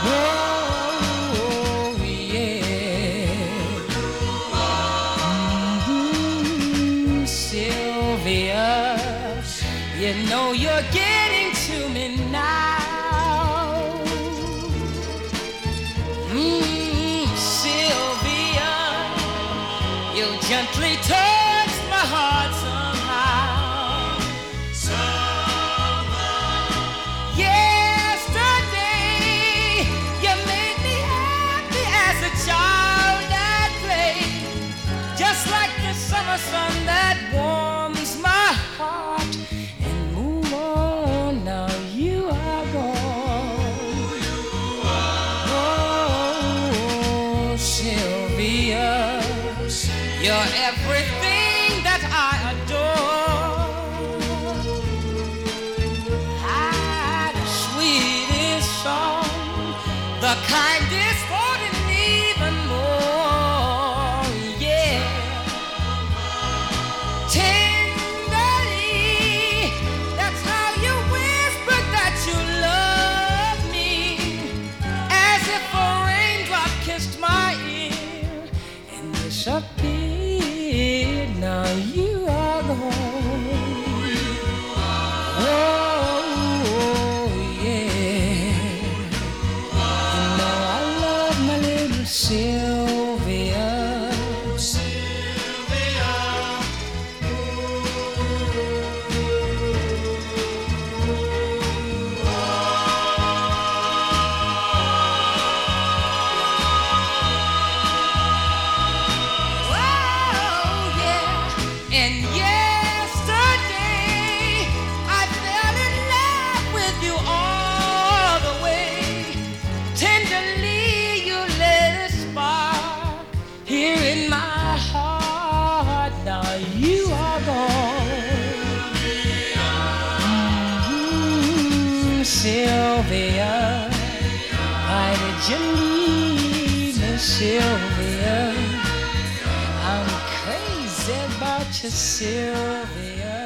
Oh, yeah. Sylvia, you know you're getting to me now. Sylvia, you gently touch my heart somehow. Yesterday, you made me happy as a child at play, just like the summer sun that warms my heart. And move on, now you are gone. Oh, Sylvia, you're everything that I adore. The sweetest song, the kindest thought, and even more. Yeah. Tenderly, that's how you whispered that you love me, as if a raindrop kissed my ear and disappeared. Now you are gone. Oh, yeah. You know I love my little Sylvia. Oh, yeah. And yesterday I fell in love with you all the way. Tenderly you lit a spark here in my heart. Now you are gone. Sylvia, why did you leave me, Sylvia? I'm crazy about you, Sylvia.